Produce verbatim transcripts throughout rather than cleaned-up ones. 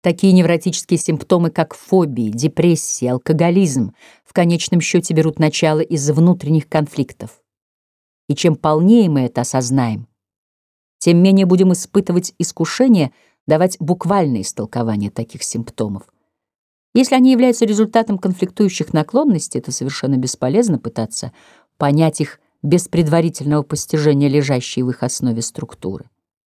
Такие невротические симптомы, как фобии, депрессия, алкоголизм, в конечном счете берут начало из внутренних конфликтов. И чем полнее мы это осознаем, тем менее будем испытывать искушение давать буквальное истолкование таких симптомов. Если они являются результатом конфликтующих наклонностей, то совершенно бесполезно пытаться понять их без предварительного постижения лежащей в их основе структуры.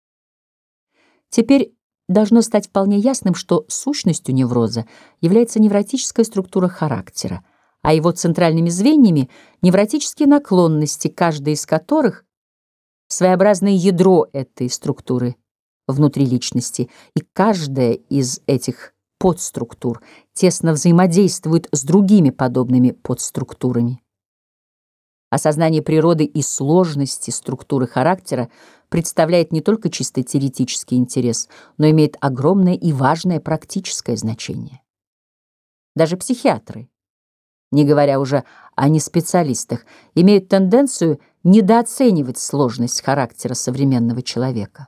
Теперь должно стать вполне ясным, что сущностью невроза является невротическая структура характера, а его центральными звеньями — невротические наклонности, каждая из которых — своеобразное ядро этой структуры внутри личности, и каждая из этих подструктур тесно взаимодействует с другими подобными подструктурами. Осознание природы и сложности структуры характера представляет не только чисто теоретический интерес, но имеет огромное и важное практическое значение. Даже психиатры, не говоря уже о неспециалистах, имеют тенденцию недооценивать сложность характера современного человека.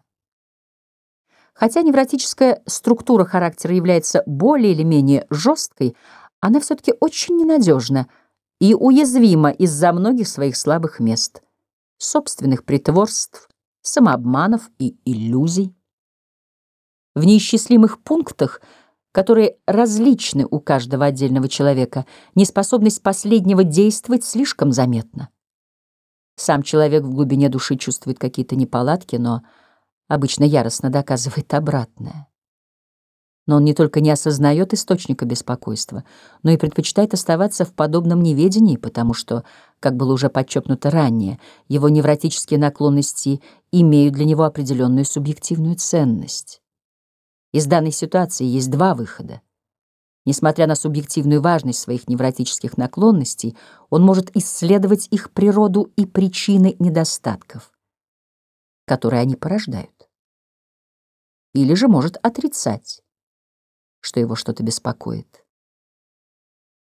Хотя невротическая структура характера является более или менее жесткой, она все-таки очень ненадежна и уязвима из-за многих своих слабых мест, собственных притворств, самообманов и иллюзий. В неисчислимых пунктах, которые различны у каждого отдельного человека, неспособность последнего действовать слишком заметна. Сам человек в глубине души чувствует какие-то неполадки, но обычно яростно доказывает обратное. Но он не только не осознает источника беспокойства, но и предпочитает оставаться в подобном неведении, потому что, как было уже подчеркнуто ранее, его невротические наклонности имеют для него определенную субъективную ценность. Из данной ситуации есть два выхода. Несмотря на субъективную важность своих невротических наклонностей, он может исследовать их природу и причины недостатков, которые они порождают. Или же может отрицать, что его что-то беспокоит.